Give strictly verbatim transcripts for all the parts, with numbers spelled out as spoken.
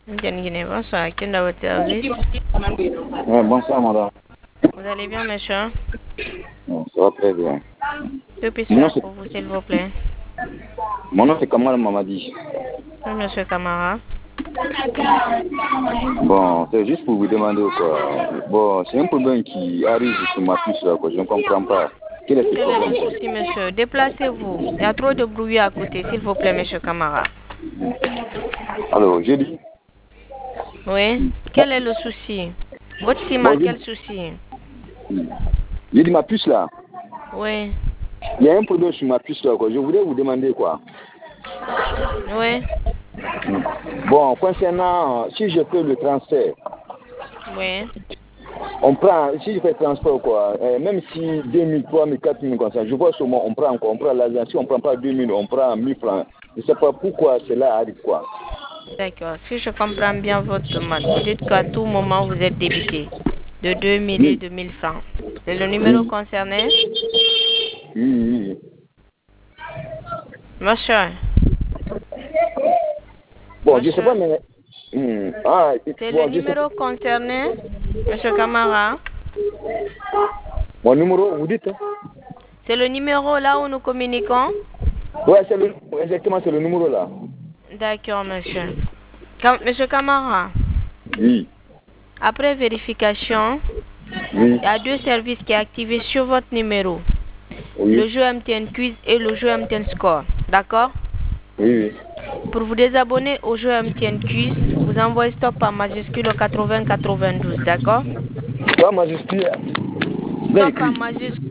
Bien Guinée, bonsoir. Qui est dans votre service? Ouais, bonsoir, madame. Vous allez bien, monsieur? Ouais, ça va très bien. Que puis-je Mon nom, faire c'est- pour vous, s'il vous plaît? Mon nom, c'est Kamal Mamadi. Oui, monsieur Camara. Bon, c'est juste pour vous demander quoi. Bon, c'est un problème qui arrive sur ma puce là, quoi. Je ne comprends pas. Quel est ce Quel est problème? le souci, monsieur? Déplacez-vous. Il y a trop de bruit à côté, s'il vous plaît, monsieur Camara. Alors, j'ai dit. Oui? Quel est le souci? Votre sim Bon, a j'ai quel souci? j'ai dit ma puce là. Oui? Il y a un problème sur ma puce là, quoi. Je voulais vous demander quoi. Oui? Bon, concernant si je fais le transfert, Oui? on prend, si je fais transport quoi, euh, même si deux mille, trois mille, quatre mille comme ça, je vois seulement on prend quoi, on prend l'argent, si on prend pas deux mille, on prend mille francs. Je ne sais pas pourquoi cela arrive quoi. D'accord. Si je comprends bien votre demande, vous dites qu'à tout moment, vous êtes débité de deux mille et Oui, deux mille francs. C'est le numéro oui, concerné? oui, oui. Monsieur? Bon, je ne sais pas, Monsieur? mais... Hmm, ah, C'est le bon, je sais pas. numéro concerné, monsieur Camara? Mon numéro, vous dites hein? C'est le numéro là où nous communiquons? Ouais, c'est le, exactement, c'est le numéro là. D'accord, monsieur. Cam- monsieur Camara, Oui, après vérification, oui, il y a deux services qui sont activés sur votre numéro. Le oui, jeu M T N Quiz et le jeu M T N Score. D'accord? oui, oui. Pour vous désabonner au jeu M T N Quiz, vous envoyez stop en majuscule au quatre-vingts quatre-vingt-douze. D'accord? Toi, majesté, bien Stop en écrit. majuscule.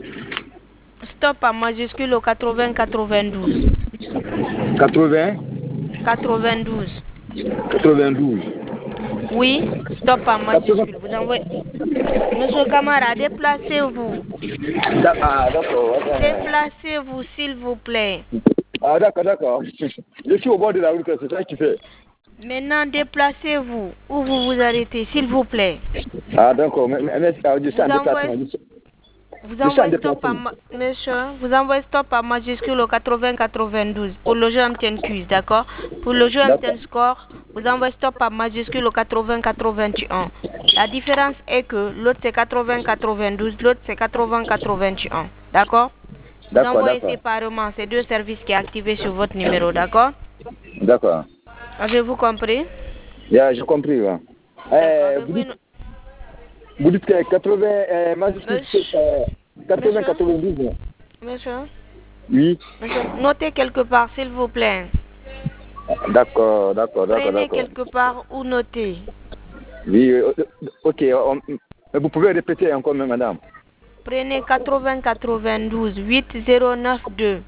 Stop en majuscule au quatre-vingts quatre-vingt-douze. quatre-vingts, quatre-vingt-douze. quatre-vingt-douze. Oui, stop en quatre-vingts. majuscule. Vous envoyez. Monsieur Camara, déplacez-vous. D'ac- Ah, d'accord. attends. Déplacez-vous, s'il vous plaît. Ah, d'accord, d'accord. Je suis au bord de la route, c'est ça qui fait. Maintenant, déplacez-vous. Où vous vous arrêtez, s'il vous plaît. Ah, d'accord. Mais, mais, mais, ah, je suis Vous en envoyez, déplacement. Je suis, vous je suis en envoyez stop en déplacement. ma- monsieur, vous envoyez stop en majuscule au quatre-vingts quatre-vingt-douze pour le jeu M T N Quiz, d'accord? Pour le jeu M T N D'accord. Score, vous envoyez stop en majuscule au quatre-vingts quatre-vingt-un. La différence est que l'autre c'est quatre-vingts quatre-vingt-douze, l'autre c'est quatre-vingts quatre-vingt-un. D'accord? Vous D'accord, envoyez d'accord. séparément ces deux services qui sont activés sur votre numéro, d'accord? D'accord. Avez-vous compris? Yeah, j'ai compris. Ouais. D'accord. Euh, vous, Avez-vous dites, une... vous dites que quatre-vingts, euh, majuscule, Monsieur, euh, quatre-vingts, monsieur, quatre-vingt-douze. monsieur, Oui. monsieur, notez quelque part, s'il vous plaît. D'accord, d'accord, d'accord, Prenez d'accord. quelque part ou notez. Oui, euh, euh, ok. on- mais vous pouvez répéter encore, même, madame. Prenez quatre-vingts quatre-vingt-douze huit zéro neuf deux.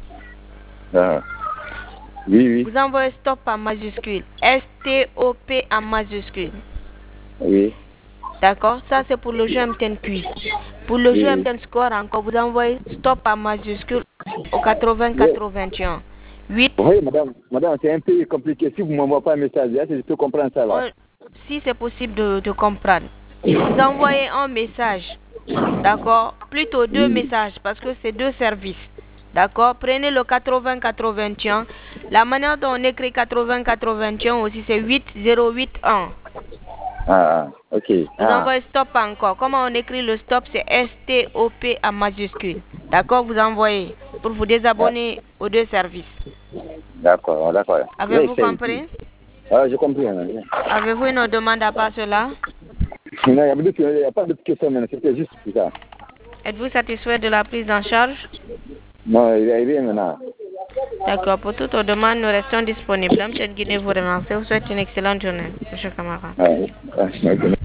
Ah. Oui, oui, Vous envoyez stop en majuscule. S T O P en majuscule. oui, D'accord? Ça, c'est pour le jeu M T N Quiz. Pour le oui, jeu oui. M T N Score, encore, vous envoyez stop en majuscule au quatre-vingts Oui. quatre-vingt-un. huit. Oui, madame, madame, c'est un peu compliqué. Si vous ne m'envoyez pas un message, là, je peux comprendre ça, là. On- si c'est possible de, de comprendre. Vous envoyez un message. D'accord? Plutôt deux Oui, messages parce que c'est deux services. D'accord? Prenez le quatre-vingts quatre-vingt-un. La manière dont on écrit quatre-vingts quatre-vingt-un aussi, c'est huit zéro huit un. ah, ok. Vous Ah, envoyez stop encore. Comment on écrit le stop? C'est S T O P en majuscule. D'accord? Vous envoyez pour vous ah, désabonner aux deux services. d'accord, d'accord. Je vais Avez-vous essayer ici. compris? Ah, j'ai compris, madame. Avez-vous une demande à part cela? Non, il n'y a, pas de- il y a pas de questions, mais c'était juste pour ça. Êtes-vous satisfait de la prise en charge? Non, il n'y a rien maintenant. D'accord. Pour toute demande, nous restons disponibles. M. Guinée vous remercie. Vous souhaite une excellente journée, M. Camara. Ah, ah, ok.